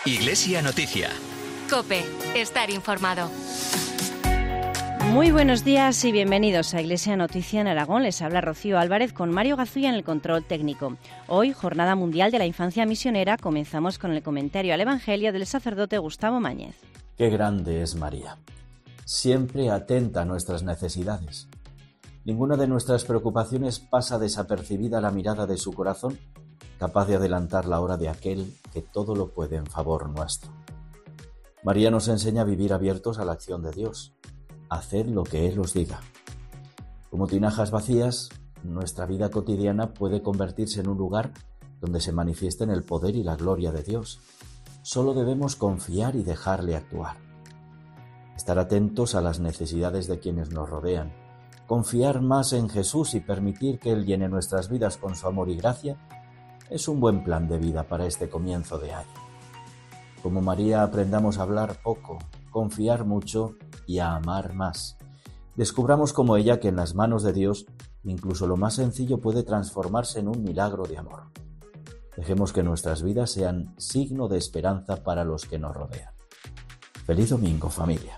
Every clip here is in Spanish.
Iglesia Noticia. COPE. Estar informado. Muy buenos días y bienvenidos a Iglesia Noticia en Aragón. Les habla Rocío Álvarez con Mario Gazulla en el control técnico. Hoy, Jornada Mundial de la Infancia Misionera, comenzamos con el comentario al Evangelio del sacerdote Gustavo Mañez. Qué grande es María. Siempre atenta a nuestras necesidades. Ninguna de nuestras preocupaciones pasa desapercibida a la mirada de su corazón, capaz de adelantar la hora de aquel que todo lo puede en favor nuestro. María nos enseña a vivir abiertos a la acción de Dios, a hacer lo que Él os diga. Como tinajas vacías, nuestra vida cotidiana puede convertirse en un lugar donde se manifiesten el poder y la gloria de Dios. Solo debemos confiar y dejarle actuar. Estar atentos a las necesidades de quienes nos rodean, confiar más en Jesús y permitir que Él llene nuestras vidas con su amor y gracia, es un buen plan de vida para este comienzo de año. Como María, aprendamos a hablar poco, confiar mucho y a amar más. Descubramos como ella que en las manos de Dios incluso lo más sencillo puede transformarse en un milagro de amor. Dejemos que nuestras vidas sean signo de esperanza para los que nos rodean. ¡Feliz domingo, familia!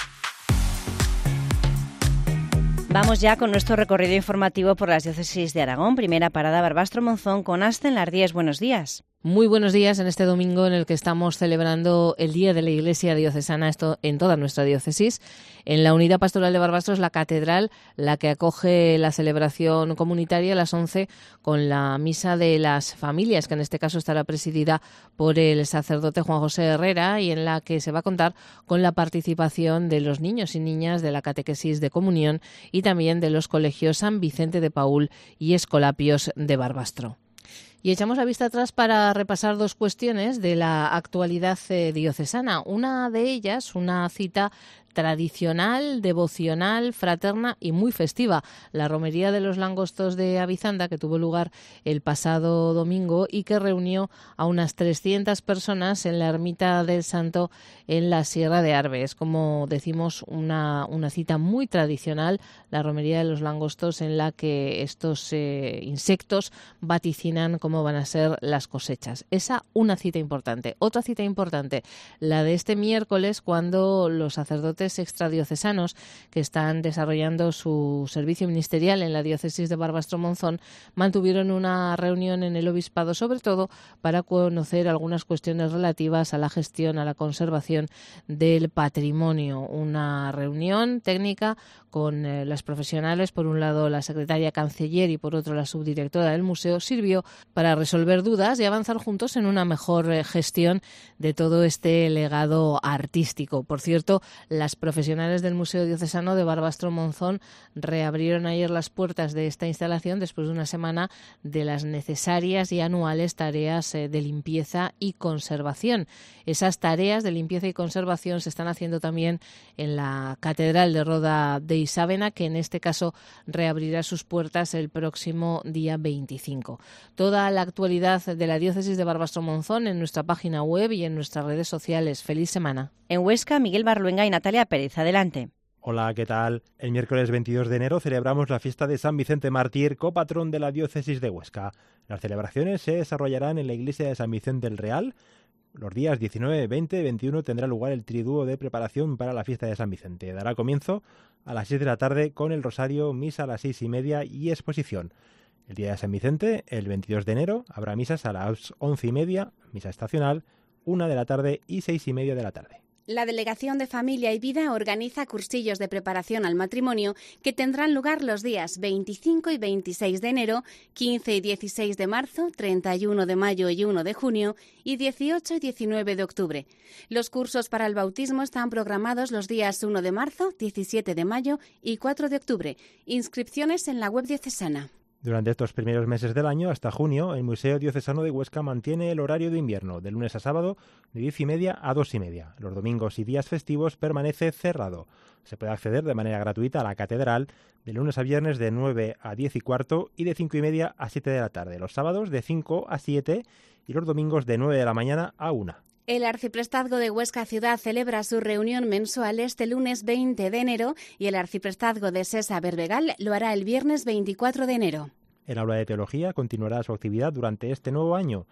Vamos ya con nuestro recorrido informativo por las diócesis de Aragón. Primera parada, Barbastro Monzón con Asten Lardíez. Buenos días. Muy buenos días en este domingo en el que estamos celebrando el Día de la Iglesia Diocesana, esto en toda nuestra diócesis. En la Unidad Pastoral de Barbastro es la catedral la que acoge la celebración comunitaria a las 11 con la Misa de las Familias, que en este caso estará presidida por el sacerdote Juan José Herrera y en la que se va a contar con la participación de los niños y niñas de la catequesis de comunión y también de los colegios San Vicente de Paúl y Escolapios de Barbastro. Y echamos la vista atrás para repasar dos cuestiones de la actualidad diocesana. Una de ellas, una cita tradicional, devocional, fraterna y muy festiva, la romería de los langostos de Avizanda, que tuvo lugar el pasado domingo y que reunió a unas 300 personas en la ermita del Santo en la Sierra de Arbe. Es, como decimos, una cita muy tradicional, la romería de los langostos, en la que estos insectos vaticinan cómo van a ser las cosechas. Esa, una cita importante. Otra cita importante, la de este miércoles, cuando los sacerdotes extradiocesanos que están desarrollando su servicio ministerial en la diócesis de Barbastro Monzón mantuvieron una reunión en el obispado, sobre todo para conocer algunas cuestiones relativas a la gestión, a la conservación del patrimonio. Una reunión técnica con las profesionales, por un lado la secretaria canciller y por otro la subdirectora del museo, sirvió para resolver dudas y avanzar juntos en una mejor gestión de todo este legado artístico. Por cierto, las profesionales del Museo Diocesano de Barbastro Monzón reabrieron ayer las puertas de esta instalación después de una semana de las necesarias y anuales tareas de limpieza y conservación. Esas tareas de limpieza y conservación se están haciendo también en la Catedral de Roda de Isávena, que en este caso reabrirá sus puertas el próximo día 25. Toda la actualidad de la diócesis de Barbastro Monzón en nuestra página web y en nuestras redes sociales. ¡Feliz semana! En Huesca, Miguel Barluenga y Natalia Pérez. Adelante. Hola, ¿qué tal? El miércoles 22 de enero celebramos la fiesta de San Vicente Mártir, copatrón de la diócesis de Huesca. Las celebraciones se desarrollarán en la iglesia de San Vicente del Real. Los días 19, 20 y 21 tendrá lugar el triduo de preparación para la fiesta de San Vicente. Dará comienzo a las 6 de la tarde con el rosario, misa a las 6:30 y exposición. El día de San Vicente, el 22 de enero, habrá misas a las 11:30, misa estacional, 1 de la tarde y 6:30 de la tarde. La Delegación de Familia y Vida organiza cursillos de preparación al matrimonio que tendrán lugar los días 25 y 26 de enero, 15 y 16 de marzo, 31 de mayo y 1 de junio y 18 y 19 de octubre. Los cursos para el bautismo están programados los días 1 de marzo, 17 de mayo y 4 de octubre. Inscripciones en la web diocesana. Durante estos primeros meses del año, hasta junio, el Museo Diocesano de Huesca mantiene el horario de invierno, de lunes a sábado, de 10:30 a 2:30. Los domingos y días festivos permanece cerrado. Se puede acceder de manera gratuita a la catedral de lunes a viernes de 9 a 10:15 y de 5:30 a 7 de la tarde. Los sábados de 5 a 7 y los domingos de 9 de la mañana a 1. El Arciprestazgo de Huesca Ciudad celebra su reunión mensual este lunes 20 de enero y el Arciprestazgo de Sesa Berbegal lo hará el viernes 24 de enero. El aula de teología continuará su actividad durante este nuevo año.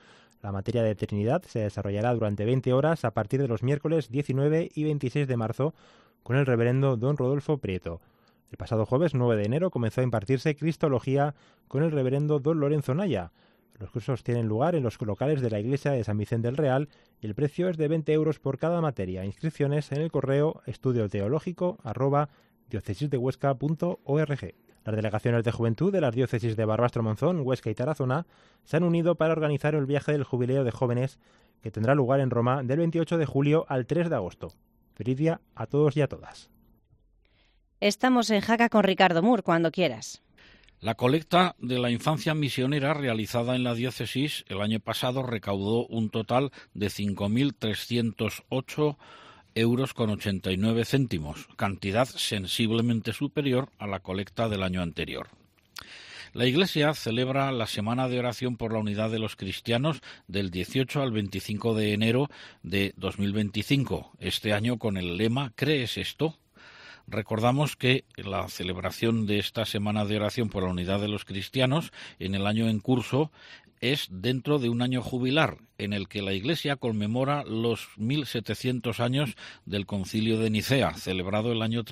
La materia de Trinidad se desarrollará durante 20 horas a partir de los miércoles 19 y 26 de marzo con el reverendo don Rodolfo Prieto. El pasado jueves 9 de enero comenzó a impartirse Cristología con el reverendo don Lorenzo Naya. Los cursos tienen lugar en los locales de la Iglesia de San Vicente del Real y el precio es de 20 euros por cada materia. Inscripciones en el correo estudioteológico@diocesisdehuesca.org. Las delegaciones de juventud de las diócesis de Barbastro, Monzón, Huesca y Tarazona se han unido para organizar el viaje del Jubileo de Jóvenes que tendrá lugar en Roma del 28 de julio al 3 de agosto. Feliz día a todos y a todas. Estamos en Jaca con Ricardo Mur, cuando quieras. La colecta de la infancia misionera realizada en la diócesis el año pasado recaudó un total de 5.308 euros con 89 céntimos, cantidad sensiblemente superior a la colecta del año anterior. La Iglesia celebra la Semana de Oración por la Unidad de los Cristianos del 18 al 25 de enero de 2025, este año con el lema ¿Crees esto? Recordamos que la celebración de esta Semana de Oración por la Unidad de los Cristianos en el año en curso es dentro de un año jubilar en el que la Iglesia conmemora los 1700 años del Concilio de Nicea, celebrado el año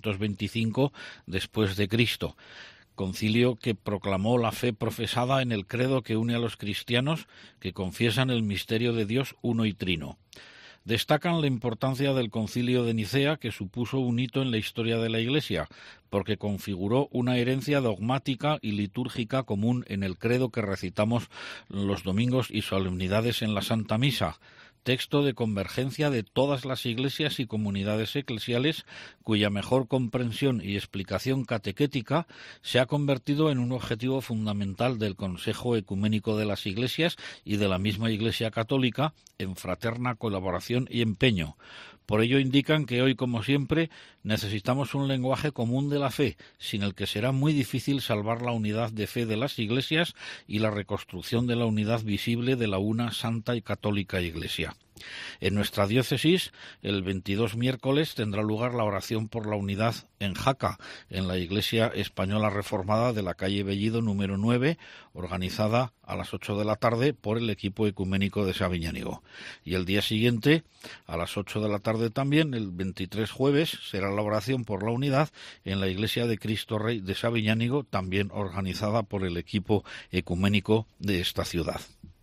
325 después de Cristo. Concilio que proclamó la fe profesada en el credo que une a los cristianos que confiesan el misterio de Dios uno y trino. Destacan la importancia del Concilio de Nicea, que supuso un hito en la historia de la Iglesia, porque configuró una herencia dogmática y litúrgica común en el credo que recitamos los domingos y solemnidades en la Santa Misa, texto de convergencia de todas las iglesias y comunidades eclesiales, cuya mejor comprensión y explicación catequética se ha convertido en un objetivo fundamental del Consejo Ecuménico de las Iglesias y de la misma Iglesia Católica en fraterna colaboración y empeño. Por ello indican que hoy, como siempre, necesitamos un lenguaje común de la fe, sin el que será muy difícil salvar la unidad de fe de las iglesias y la reconstrucción de la unidad visible de la una santa y católica Iglesia. En nuestra diócesis, el 22 miércoles tendrá lugar la oración por la unidad en Jaca, en la Iglesia Española Reformada de la calle Bellido número 9, organizada a las 8 de la tarde por el equipo ecuménico de Sabiñánigo. Y el día siguiente, a las 8 de la tarde también, el 23 jueves, será la oración por la unidad en la Iglesia de Cristo Rey de Sabiñánigo, también organizada por el equipo ecuménico de esta ciudad.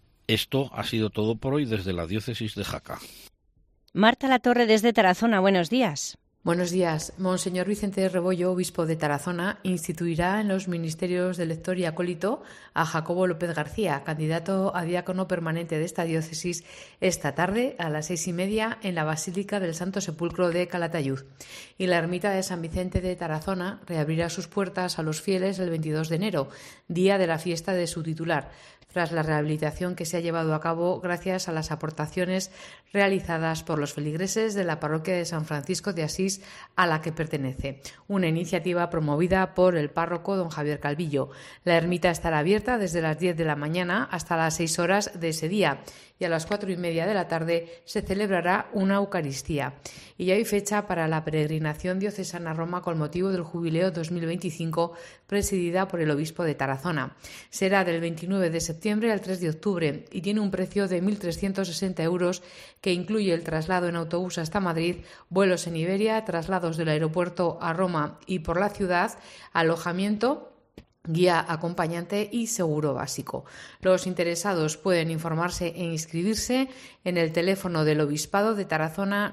Esto ha sido todo por hoy desde la diócesis de Jaca. Marta Latorre desde Tarazona, buenos días. Buenos días. Monseñor Vicente Rebollo, obispo de Tarazona, instituirá en los ministerios de lector y acólito a Jacobo López García, candidato a diácono permanente de esta diócesis, esta tarde a las 6:30 en la Basílica del Santo Sepulcro de Calatayud. Y la ermita de San Vicente de Tarazona reabrirá sus puertas a los fieles el 22 de enero, día de la fiesta de su titular, tras la rehabilitación que se ha llevado a cabo gracias a las aportaciones realizadas por los feligreses de la parroquia de San Francisco de Asís a la que pertenece, una iniciativa promovida por el párroco don Javier Calvillo. La ermita estará abierta desde las 10 de la mañana hasta las 6 horas de ese día y a las 4:30 de la tarde se celebrará una Eucaristía. Y ya hay fecha para la peregrinación diocesana a Roma con motivo del Jubileo 2025 presidida por el obispo de Tarazona. Será del 29 de septiembre al 3 de octubre y tiene un precio de 1.360 euros que incluye el traslado en autobús hasta Madrid, vuelos en Iberia, traslados del aeropuerto a Roma y por la ciudad, alojamiento, guía acompañante y seguro básico. Los interesados pueden informarse e inscribirse en el teléfono del Obispado de Tarazona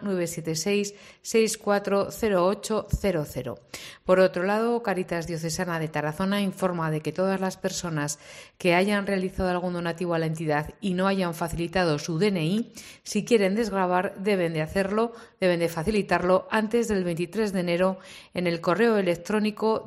976-640800. Por otro lado, Cáritas Diocesana de Tarazona informa de que todas las personas que hayan realizado algún donativo a la entidad y no hayan facilitado su DNI, si quieren desgravar, deben de facilitarlo antes del 23 de enero en el correo electrónico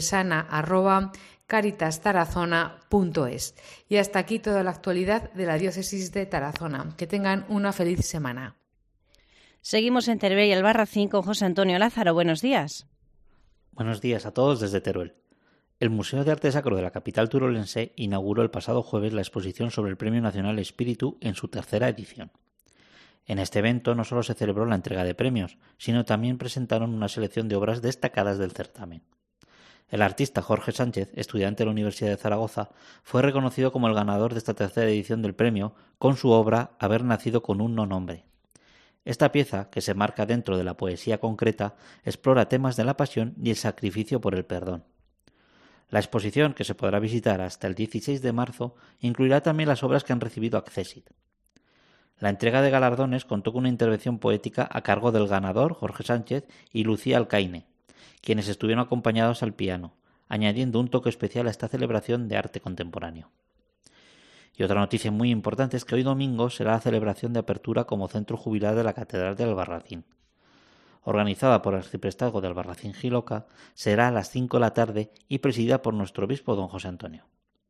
diocesana@caritastarazona.es. Y hasta aquí toda la actualidad de la diócesis de Tarazona. Que tengan una feliz semana. Seguimos en Teruel y Albarracín con José Antonio Lázaro. Buenos días. Buenos días a todos desde Teruel. El Museo de Arte Sacro de la capital turolense inauguró el pasado jueves la exposición sobre el Premio Nacional Espíritu en su tercera edición. En este evento no solo se celebró la entrega de premios, sino también presentaron una selección de obras destacadas del certamen. El artista Jorge Sánchez, estudiante de la Universidad de Zaragoza, fue reconocido como el ganador de esta tercera edición del premio con su obra Haber nacido con un no nombre. Esta pieza, que se marca dentro de la poesía concreta, explora temas de la pasión y el sacrificio por el perdón. La exposición, que se podrá visitar hasta el 16 de marzo, incluirá también las obras que han recibido Accessit. La entrega de galardones contó con una intervención poética a cargo del ganador, Jorge Sánchez, y Lucía Alcaine, quienes estuvieron acompañados al piano, añadiendo un toque especial a esta celebración de arte contemporáneo. Y otra noticia muy importante es que hoy domingo será la celebración de apertura como centro jubilar de la Catedral de Albarracín. Organizada por el arciprestazgo de Albarracín Jiloca, será a las 5 de la tarde y presidida por nuestro obispo don José Antonio.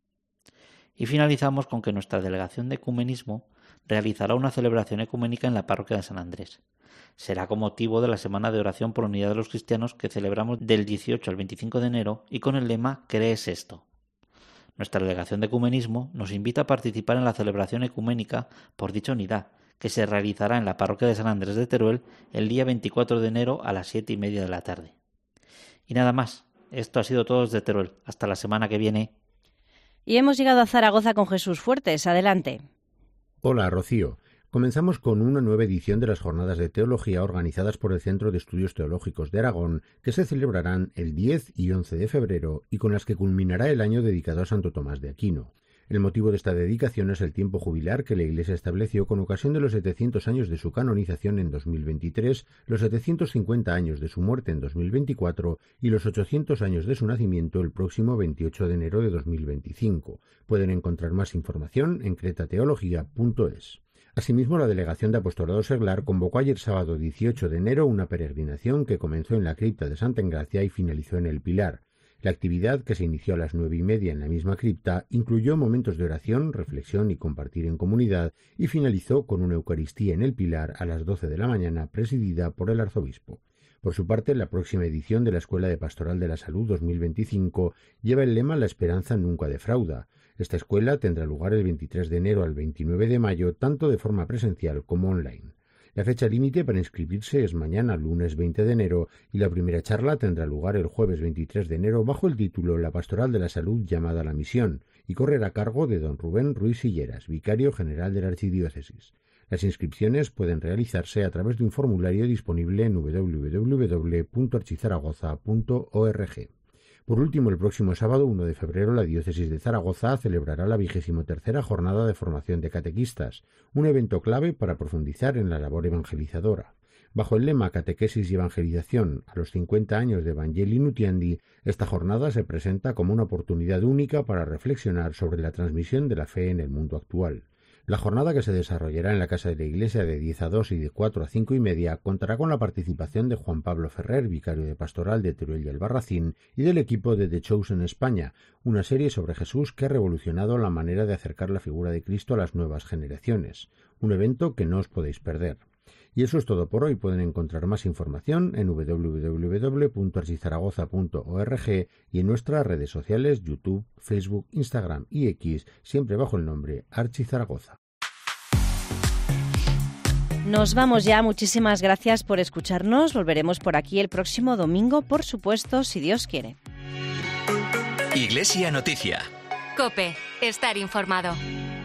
Y finalizamos con que nuestra delegación de ecumenismo realizará una celebración ecuménica en la parroquia de San Andrés. Será con motivo de la Semana de Oración por la Unidad de los Cristianos que celebramos del 18 al 25 de enero y con el lema «¿Crees esto?». Nuestra delegación de ecumenismo nos invita a participar en la celebración ecuménica por dicha unidad, que se realizará en la parroquia de San Andrés de Teruel el día 24 de enero a las 7:30 de la tarde. Y nada más, esto ha sido todo desde Teruel. Hasta la semana que viene. Y hemos llegado a Zaragoza con Jesús Fuertes. Adelante. Hola, Rocío. Comenzamos con una nueva edición de las Jornadas de Teología organizadas por el Centro de Estudios Teológicos de Aragón, que se celebrarán el 10 y 11 de febrero y con las que culminará el año dedicado a Santo Tomás de Aquino. El motivo de esta dedicación es el tiempo jubilar que la Iglesia estableció con ocasión de los 700 años de su canonización en 2023, los 750 años de su muerte en 2024 y los 800 años de su nacimiento el próximo 28 de enero de 2025. Pueden encontrar más información en cretateología.es. Asimismo, la Delegación de Apostolado Seglar convocó ayer sábado 18 de enero una peregrinación que comenzó en la cripta de Santa Engracia y finalizó en el Pilar. La actividad, que se inició a las 9:30 en la misma cripta, incluyó momentos de oración, reflexión y compartir en comunidad y finalizó con una Eucaristía en el Pilar a las 12 de la mañana, presidida por el arzobispo. Por su parte, la próxima edición de la Escuela de Pastoral de la Salud 2025 lleva el lema «La esperanza nunca defrauda». Esta escuela tendrá lugar el 23 de enero al 29 de mayo, tanto de forma presencial como online. La fecha límite para inscribirse es mañana, lunes 20 de enero, y la primera charla tendrá lugar el jueves 23 de enero bajo el título La Pastoral de la Salud llamada a la misión, y correrá a cargo de don Rubén Ruiz Silleras, vicario general de la Archidiócesis. Las inscripciones pueden realizarse a través de un formulario disponible en www.archizaragoza.org. Por último, el próximo sábado 1 de febrero la Diócesis de Zaragoza celebrará la 23ª Jornada de Formación de Catequistas, un evento clave para profundizar en la labor evangelizadora. Bajo el lema Catequesis y Evangelización a los 50 años de Evangelii Nuntiandi, esta jornada se presenta como una oportunidad única para reflexionar sobre la transmisión de la fe en el mundo actual. La jornada, que se desarrollará en la Casa de la Iglesia de 10 a 2 y de 4 a 5:30, contará con la participación de Juan Pablo Ferrer, vicario de Pastoral de Teruel y Albarracín, y del equipo de The Chosen España, una serie sobre Jesús que ha revolucionado la manera de acercar la figura de Cristo a las nuevas generaciones. Un evento que no os podéis perder. Y eso es todo por hoy. Pueden encontrar más información en www.archizaragoza.org y en nuestras redes sociales YouTube, Facebook, Instagram y X, siempre bajo el nombre Archizaragoza. Nos vamos ya. Muchísimas gracias por escucharnos. Volveremos por aquí el próximo domingo, por supuesto, si Dios quiere. Iglesia Noticia. COPE. Estar informado.